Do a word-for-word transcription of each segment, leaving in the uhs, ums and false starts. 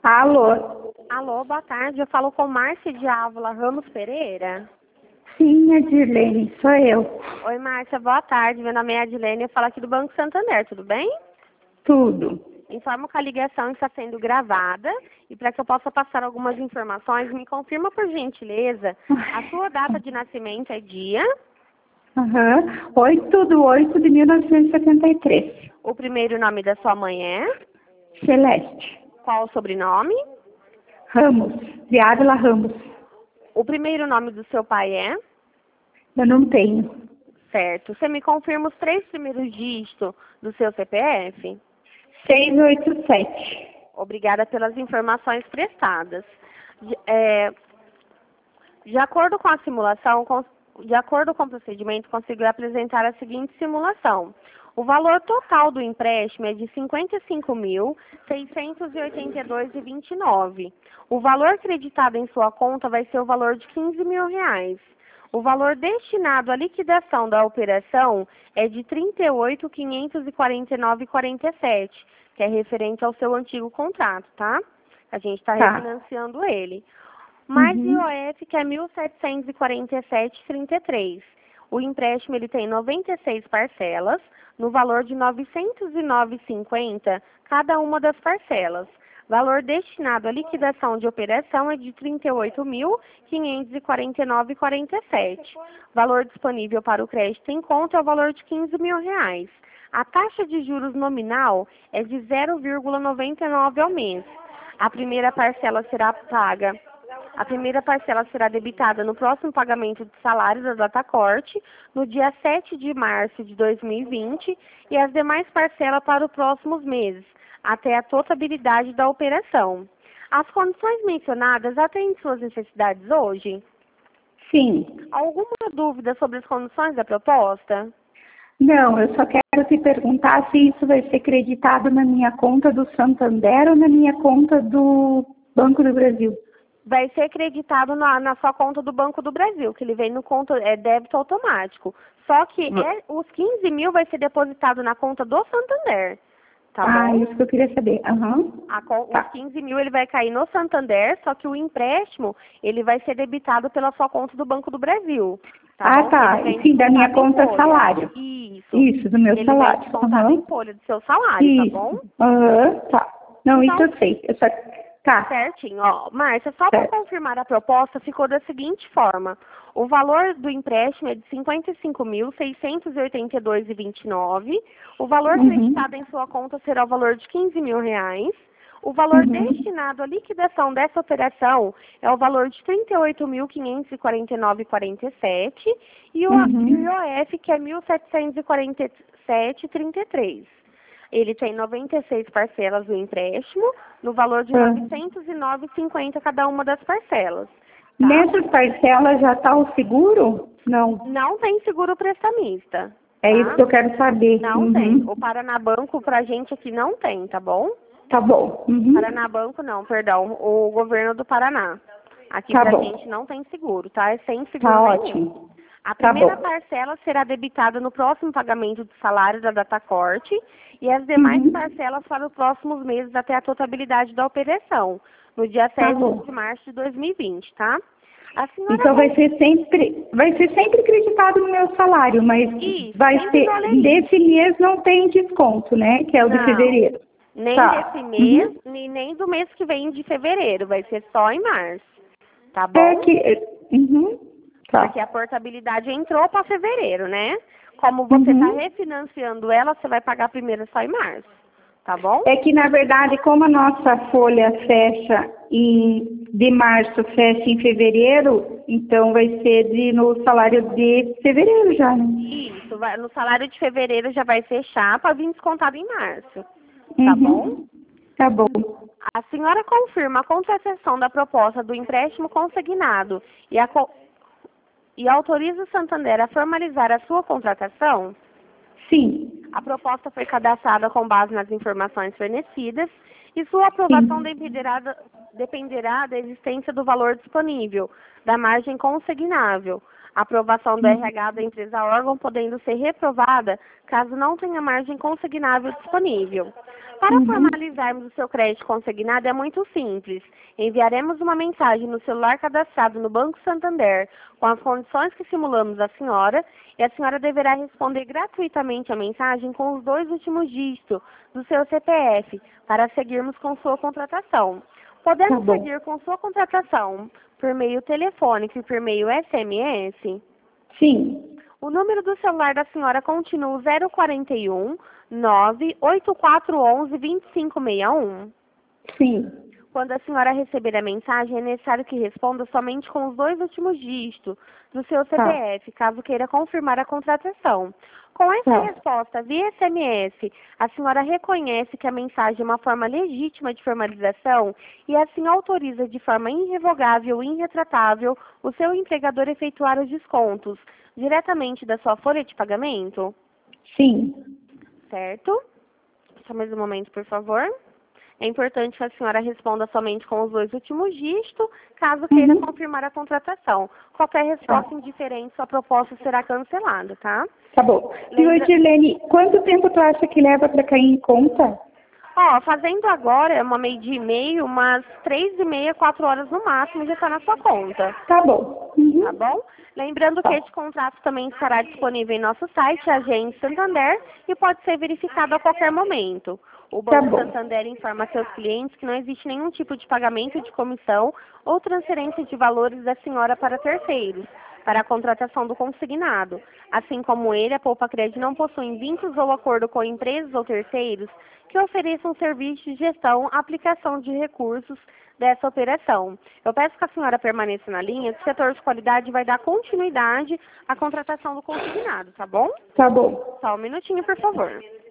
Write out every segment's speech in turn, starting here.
Alô? Alô, boa tarde. Eu falo com Márcia de Ávila Ramos Pereira. Sim, Adilene, sou eu. Oi, Márcia, boa tarde. Meu nome é Adilene, eu falo aqui do Banco Santander, tudo bem? Tudo. Informo que a ligação está sendo gravada e para que eu possa passar algumas informações, me confirma por gentileza, a sua data de nascimento é dia, Aham. oito do oito de mil novecentos e setenta e três. o primeiro nome da sua mãe é, Celeste. qual o sobrenome, Ramos. De Ávila Ramos. o primeiro nome do seu pai é, Eu não tenho. certo. Você me confirma os três primeiros dígitos do seu C P F? seiscentos e oitenta e sete. Obrigada pelas informações prestadas. De, é, de acordo com a simulação, com, de acordo com o procedimento, consegui apresentar a seguinte simulação. O valor total do empréstimo é de cinquenta e cinco mil, seiscentos e oitenta e dois reais e vinte e nove centavos. O valor creditado em sua conta vai ser o valor de quinze mil reais. O valor destinado à liquidação da operação é de trinta e oito mil, quinhentos e quarenta e nove reais e quarenta e sete centavos, que é referente ao seu antigo contrato, tá? A gente está Tá. refinanciando ele. Mais Uhum. I O F, que é mil setecentos e quarenta e sete reais e trinta e três centavos. O empréstimo ele tem noventa e seis parcelas, no valor de novecentos e nove reais e cinquenta centavos cada uma das parcelas. Valor destinado à liquidação de operação é de trinta e oito mil, quinhentos e quarenta e nove reais e quarenta e sete centavos. Valor disponível para o crédito em conta é o valor de quinze mil reais. A taxa de juros nominal é de zero vírgula noventa e nove ao mês. A primeira parcela será paga. A primeira parcela será debitada no próximo pagamento de salários da data corte, no dia sete de março de dois mil e vinte, e as demais parcelas para os próximos meses, até a totalidade da operação. As condições mencionadas atendem suas necessidades hoje? Sim. Alguma dúvida sobre as condições da proposta? Não, eu só quero te perguntar se isso vai ser creditado na minha conta do Santander ou na minha conta do Banco do Brasil. Vai ser creditado na, na sua conta do Banco do Brasil, que ele vem no conto, é débito automático. Só que é, os quinze mil vai ser depositado na conta do Santander, tá ah, bom? isso que eu queria saber. Aham. A, con- Tá. os quinze mil ele vai cair no Santander, só que o empréstimo ele vai ser debitado pela sua conta do Banco do Brasil. Tá Ah, bom? tá. Ele vem Sim, da minha descontado em conta folha. salário. Isso. Isso, do meu Ele salário. vem descontado Aham. em folha do seu salário, Isso. tá bom? Aham, tá. Não, Então, isso eu sei. Eu só... Tá. certinho, ó. Márcia, só para Certo. confirmar a proposta, ficou da seguinte forma. O valor do empréstimo é de cinquenta e cinco mil, seiscentos e oitenta e dois reais e vinte e nove centavos. O valor Uhum. creditado em sua conta será o valor de quinze mil reais. O valor Uhum. destinado à liquidação dessa operação é o valor de trinta e oito mil, quinhentos e quarenta e nove reais e quarenta e sete centavos. E o Uhum. I O F, que é mil setecentos e quarenta e sete reais e trinta e três centavos. Ele tem noventa e seis parcelas do empréstimo, no valor de Ah. novecentos e nove reais e cinquenta centavos cada uma das parcelas. Tá? Nessas parcelas já está o seguro? Não. Não tem seguro prestamista. É Tá? isso que eu quero saber. Não Uhum. tem. O Paraná Banco pra gente aqui não tem, tá bom? Tá bom. Uhum. Paraná Banco não, perdão, o governo do Paraná. Aqui Tá pra bom. gente não tem seguro, tá? É sem seguro Tá nenhum. ótimo. A Tá primeira bom. parcela será debitada no próximo pagamento de salário da data corte e as demais Uhum. parcelas para os próximos meses até a totalidade da operação, no dia Tá sete bom. de março de dois mil e vinte, tá? A senhora Então vai con- ser sempre, vai ser sempre acreditado no meu salário, mas Isso, vai sempre ser, no alerite. desse mês não tem desconto, né? Que é o de Não, fevereiro. nem Tá. desse mês, Uhum. nem, nem do mês que vem de fevereiro, vai ser só em março, tá É bom? que. Uhum. Tá. Porque a portabilidade entrou para fevereiro, né? Como você está Uhum. refinanciando ela, você vai pagar primeiro só em março, tá bom? É que, na verdade, como a nossa folha fecha em, de março, fecha em fevereiro, então vai ser de, no salário de fevereiro já, né? Isso, vai, no salário de fevereiro já vai fechar para vir descontado em março, tá Uhum. bom? Tá bom. A senhora confirma a contratação da proposta do empréstimo consignado e, a, co- e autoriza o Santander a formalizar a sua contratação? Sim. A proposta foi cadastrada com base nas informações fornecidas e sua aprovação Sim. dependerá, da- dependerá da existência do valor disponível, da margem consignável, A aprovação do R H da empresa órgão podendo ser reprovada caso não tenha margem consignável disponível. Para Uhum. formalizarmos o seu crédito consignado é muito simples. Enviaremos uma mensagem no celular cadastrado no Banco Santander com as condições que simulamos à senhora e a senhora deverá responder gratuitamente a mensagem com os dois últimos dígitos do seu C P F para seguirmos com sua contratação. Podemos Tá bom. seguir com sua contratação por meio telefônico e por meio S M S? Sim. O número do celular da senhora continua zero quarenta e um, nove oito quatro um um, dois cinco seis um. Sim. Quando a senhora receber a mensagem, é necessário que responda somente com os dois últimos dígitos do seu C P F, Tá. caso queira confirmar a contratação. Com essa Tá. resposta via S M S, a senhora reconhece que a mensagem é uma forma legítima de formalização e assim autoriza de forma irrevogável e irretratável o seu empregador a efetuar os descontos diretamente da sua folha de pagamento? Sim. Certo? Só mais um momento, por favor. É importante que a senhora responda somente com os dois últimos dígitos, caso queira Uhum. confirmar a contratação. Qualquer resposta indiferente, sua proposta será cancelada, tá? Tá bom. E, Lembra... Dirlene, quanto tempo tu acha que leva para cair em conta? Ó, fazendo agora, uma meio-dia e meio, umas três e meia, quatro horas no máximo, já está na sua conta. Tá bom. Uhum. Tá bom? Lembrando Tá. que este contrato também estará disponível em nosso site, Agente Santander, e pode ser verificado a qualquer momento. O Tá Banco bom. Santander informa a seus clientes que não existe nenhum tipo de pagamento de comissão ou transferência de valores da senhora para terceiros, para a contratação do consignado. Assim como ele, a Poupa Crédito não possui vínculos ou acordo com empresas ou terceiros que ofereçam serviços de gestão, aplicação de recursos dessa operação. Eu peço que a senhora permaneça na linha, que o setor de qualidade vai dar continuidade à contratação do consignado, tá bom? Tá bom. Só um minutinho, por favor.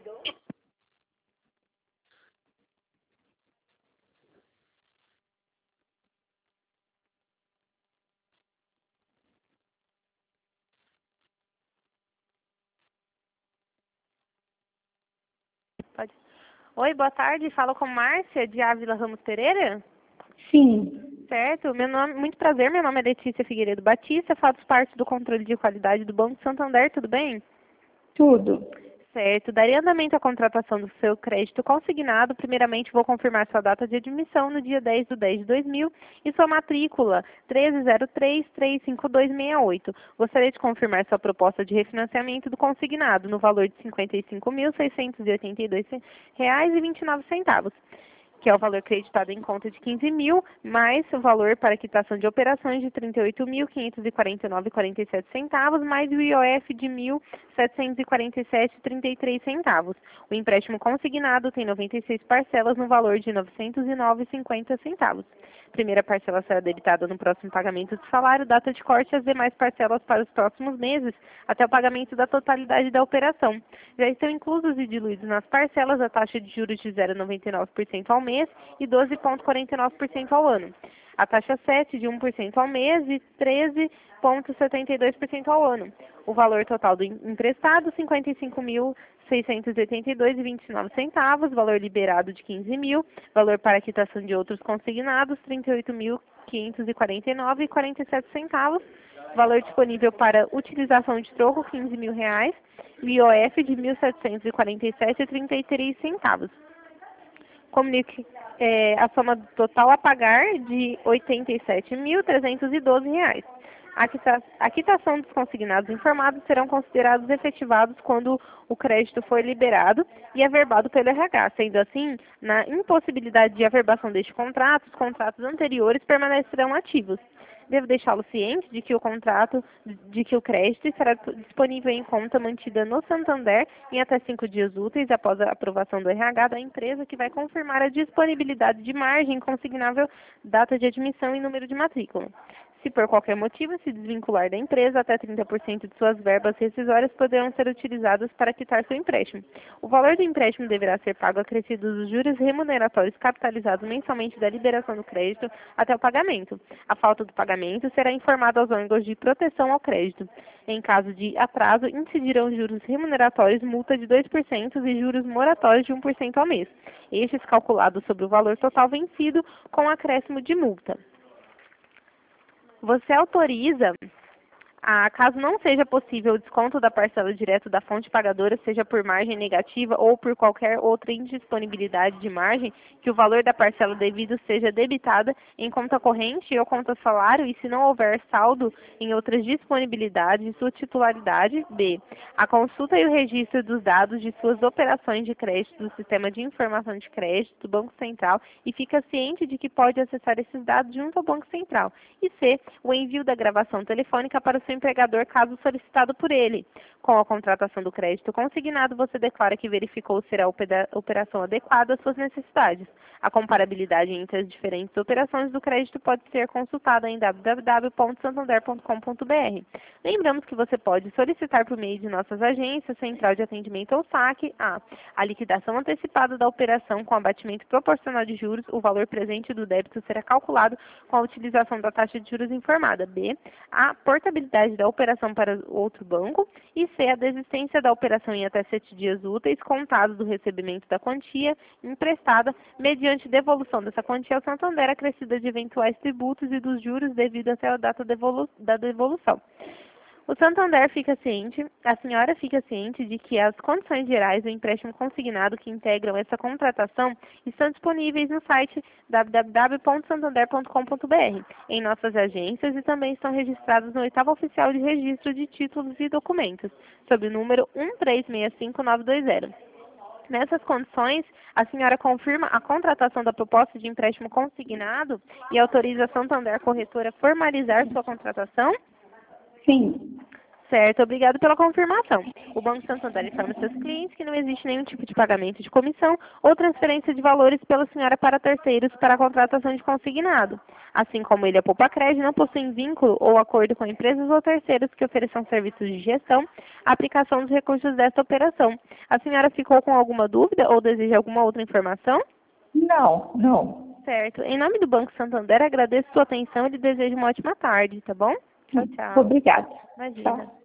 Pode. Oi, boa tarde. Falo com Márcia, de Ávila Ramos Pereira. Sim. Certo. Meu nome, muito prazer, meu nome é Letícia Figueiredo Batista, faço parte do controle de qualidade do Banco Santander, tudo bem? Tudo. Certo. Daria andamento à contratação do seu crédito consignado. Primeiramente, vou confirmar sua data de admissão no dia dez de dez de dois mil e sua matrícula treze zero três, três cinco dois seis oito. Gostaria de confirmar sua proposta de refinanciamento do consignado no valor de cinquenta e cinco mil, seiscentos e oitenta e dois reais e vinte e nove centavos. Que é o valor creditado em conta de quinze mil, mais o valor para quitação de operações de trinta e oito mil, quinhentos e quarenta e nove reais e quarenta e sete centavos, mais o I O F de mil, setecentos e quarenta e sete reais e trinta e três centavos. O empréstimo consignado tem noventa e seis parcelas no valor de novecentos e nove reais e cinquenta centavos. Primeira parcela será debitada no próximo pagamento do salário, data de corte e as demais parcelas para os próximos meses, até o pagamento da totalidade da operação. Já estão inclusos e diluídos nas parcelas a taxa de juros de zero vírgula noventa e nove por cento ao mês e doze vírgula quarenta e nove por cento ao ano. A taxa sete de um por cento ao mês e treze vírgula setenta e dois por cento ao ano. O valor total do emprestado, cinquenta e cinco mil, seiscentos e oitenta e dois reais e vinte e nove centavos, valor liberado de quinze mil, valor para quitação de outros consignados, trinta e oito mil, quinhentos e quarenta e nove reais e quarenta e sete centavos, valor disponível para utilização de troco, quinze mil reais, I O F de mil setecentos e quarenta e sete reais e trinta e três centavos. Comunique é, a soma total a pagar de oitenta e sete mil, trezentos e doze reais. A quita- a quitação dos consignados informados serão considerados efetivados quando o crédito for liberado e averbado pelo R H. Sendo assim, na impossibilidade de averbação deste contrato, os contratos anteriores permanecerão ativos. Devo deixá-lo ciente de que o contrato, de que o crédito estará disponível em conta mantida no Santander em até cinco dias úteis após a aprovação do R H da empresa, que vai confirmar a disponibilidade de margem consignável, data de admissão e número de matrícula. Se por qualquer motivo se desvincular da empresa, até trinta por cento de suas verbas rescisórias poderão ser utilizadas para quitar seu empréstimo. O valor do empréstimo deverá ser pago acrescido dos juros remuneratórios capitalizados mensalmente da liberação do crédito até o pagamento. A falta do pagamento será informada aos órgãos de proteção ao crédito. Em caso de atraso, incidirão juros remuneratórios, multa de dois por cento e juros moratórios de um por cento ao mês. Estes calculados sobre o valor total vencido com acréscimo de multa. Você autoriza Ah, caso não seja possível o desconto da parcela direto da fonte pagadora, seja por margem negativa ou por qualquer outra indisponibilidade de margem, que o valor da parcela devida seja debitada em conta corrente ou conta salário e se não houver saldo em outras disponibilidades de sua titularidade. B. A consulta e o registro dos dados de suas operações de crédito do Sistema de Informação de Crédito do Banco Central e fica ciente de que pode acessar esses dados junto ao Banco Central. E C. O envio da gravação telefônica para o seu empregador caso solicitado por ele. Com a contratação do crédito consignado, você declara que verificou ser a operação adequada às suas necessidades. A comparabilidade entre as diferentes operações do crédito pode ser consultada em w w w ponto santander ponto com ponto b r. Lembramos que você pode solicitar por meio de nossas agências, central de atendimento ou saque, a. a liquidação antecipada da operação com abatimento proporcional de juros, o valor presente do débito será calculado com a utilização da taxa de juros informada. B. A portabilidade da operação para outro banco. E C. A desistência da operação em até sete dias úteis, contados do recebimento da quantia emprestada, mediante devolução dessa quantia ao Santander, acrescida de eventuais tributos e dos juros devido até a data devolu da devolução. O Santander fica ciente, a senhora fica ciente de que as condições gerais do empréstimo consignado que integram essa contratação estão disponíveis no site w w w ponto santander ponto com ponto b r, em nossas agências e também estão registrados no oitavo oficial de registro de títulos e documentos, sob o número um três seis cinco nove dois zero. Nessas condições, a senhora confirma a contratação da proposta de empréstimo consignado e autoriza a Santander Corretora a formalizar sua contratação? Sim. Certo, obrigado pela confirmação. O Banco Santander informa seus clientes que não existe nenhum tipo de pagamento de comissão ou transferência de valores pela senhora para terceiros para a contratação de consignado. Assim como ele, a Poupa-Crédito, não possui vínculo ou acordo com empresas ou terceiros que ofereçam serviços de gestão, aplicação dos recursos desta operação. A senhora ficou com alguma dúvida ou deseja alguma outra informação? Não, não. Certo. Em nome do Banco Santander, agradeço sua atenção e lhe desejo uma ótima tarde, tá bom? Tchau, tchau. Obrigada. Imagina. Tchau.